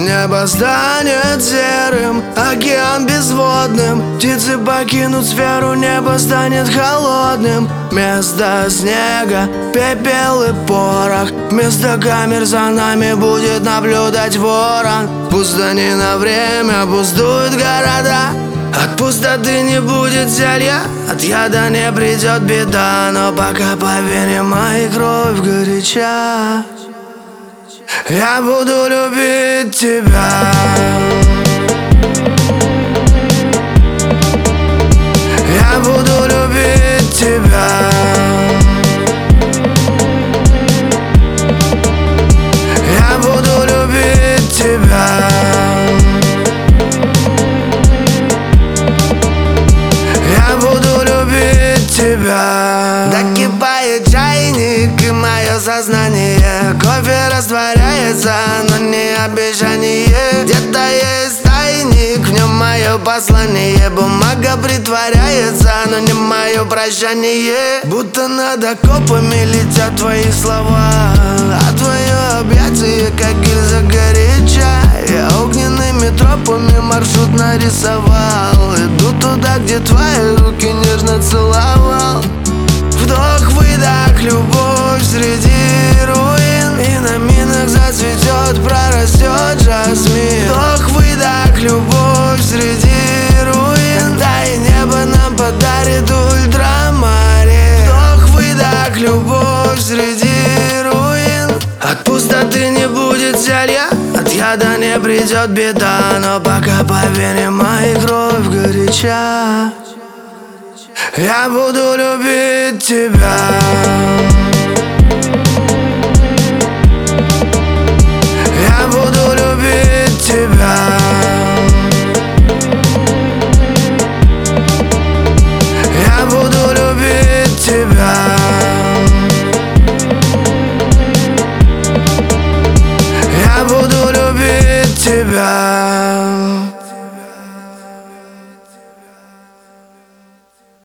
Небо станет серым, океан безводным, птицы покинут сферу, небо станет холодным. Вместо снега пепел и порох, вместо камер за нами будет наблюдать ворон. Пустыни на время пустуют города, от пустоты не будет зелья, от яда не придет беда. Но пока, поверь, моя кровь горяча, я буду любить тебя. Я буду любить тебя. Я буду любить тебя. Я буду любить тебя. Докипает чайник и мое сознание, кофе растворяется, но не обещание. Где-то есть тайник, в нем мое послание. Бумага притворяется, но не мое прощание. Будто над окопами летят твои слова, а твое объятие, как гильза горяча. Я огненными тропами маршрут нарисовал, иду туда, где твои руки нежно целовал. Вдох-выдох, любовь среди руин, и на минах зацветет, прорастет жасмин. Вдох-выдох, любовь среди руин, да и небо нам подарит ультрамарин. Вдох-выдох, любовь среди руин, от пустоты не будет зелья, от яда не придет беда. Но пока, поверь, моя кровь горяча, я буду любить тебя. Я буду любить тебя. Я буду любить тебя. Я буду любить тебя.